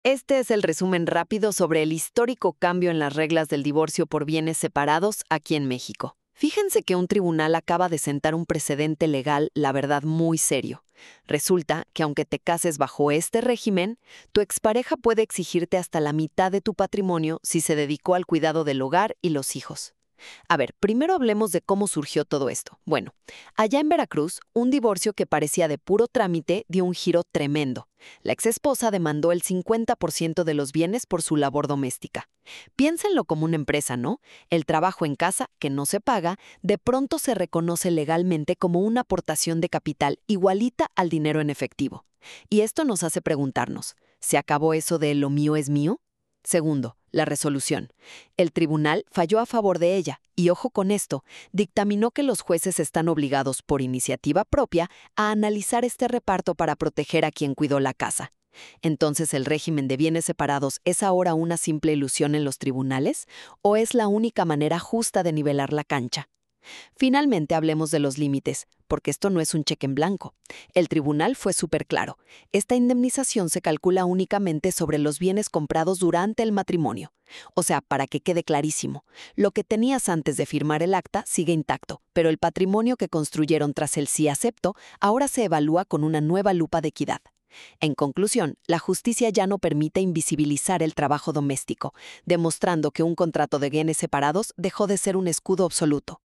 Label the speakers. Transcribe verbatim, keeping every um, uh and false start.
Speaker 1: Este es el resumen rápido sobre el histórico cambio en las reglas del divorcio por bienes separados aquí en México. Fíjense que un tribunal acaba de sentar un precedente legal, la verdad, muy serio. Resulta que aunque te cases bajo este régimen, tu expareja puede exigirte hasta la mitad de tu patrimonio si se dedicó al cuidado del hogar y los hijos. A ver, primero hablemos de cómo surgió todo esto. Bueno, allá en Veracruz, un divorcio que parecía de puro trámite dio un giro tremendo. La exesposa demandó el cincuenta por ciento de los bienes por su labor doméstica. Piénsenlo como una empresa, ¿no? El trabajo en casa, que no se paga, de pronto se reconoce legalmente como una aportación de capital igualita al dinero en efectivo. Y esto nos hace preguntarnos, ¿se acabó eso de lo mío es mío? Segundo, la resolución. El tribunal falló a favor de ella y, ojo con esto, dictaminó que los jueces están obligados por iniciativa propia a analizar este reparto para proteger a quien cuidó la casa. Entonces, ¿el régimen de bienes separados es ahora una simple ilusión en los tribunales o es la única manera justa de nivelar la cancha? Finalmente, hablemos de los límites, porque esto no es un cheque en blanco. El tribunal fue súper claro. Esta indemnización se calcula únicamente sobre los bienes comprados durante el matrimonio. O sea, para que quede clarísimo, lo que tenías antes de firmar el acta sigue intacto, pero el patrimonio que construyeron tras el sí acepto ahora se evalúa con una nueva lupa de equidad. En conclusión, la justicia ya no permite invisibilizar el trabajo doméstico, demostrando que un contrato de bienes separados dejó de ser un escudo absoluto.